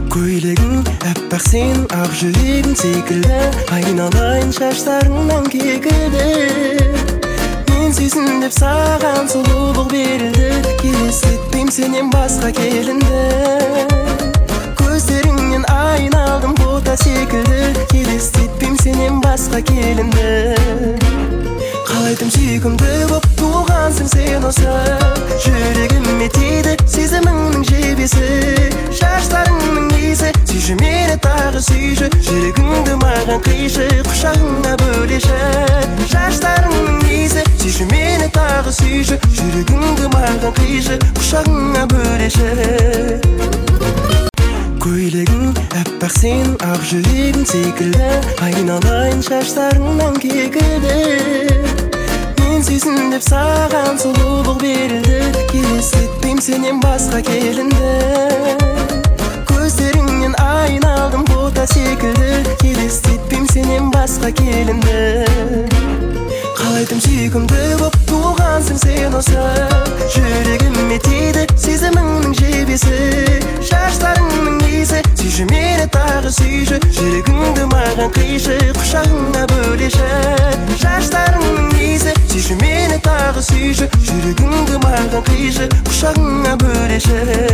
Көйлегің әппақ сенің ақ жүрегің секілді, айналайын шаштарыңнан кекілді. Мен сүйсін деп саған сұлулық берілді, елестетпейм сенен басқа келінді. Көздеріңнен айналдым бота секілді, елестетпейм сенен басқа келінді. Қалайтым сүйкімді боп туғансың сен осы, жүрегіме тиді сезіміңнің жебесі. Шаштарыңның иісі, сүйші мені тағы сүйші, жүрегіңді маған қишы, құшағыңа бөлеші. Шаштарыңның иісі, сүйші мені тағы сүйші, жүрегіңді маған қишы, құшағыңа бөлеші. Көйлегің әппақ сенің ақ жүрегің секілді, айналайын шаштарыңнан кекілді. Мен сүйсін деп саған сұлулық берілді, елестетпейм сенен басқа келінді. Көздеріңнен айналдым бота секілді, елестетпейм сенен басқа келінді. Қалайтым сүйкімді боп туғансың сен осы, жүрегіме тиді сезіміңнің жебесі. Шаштарыңның иісі, сүйші мені тағы сүйші, жүрегіңді маған қишы, құшағыңа бөлеші. Шаштарыңның иісі, сүйші мені тағы сүйші, жүрегіңді маған қишы, құшағыңа бөлеші.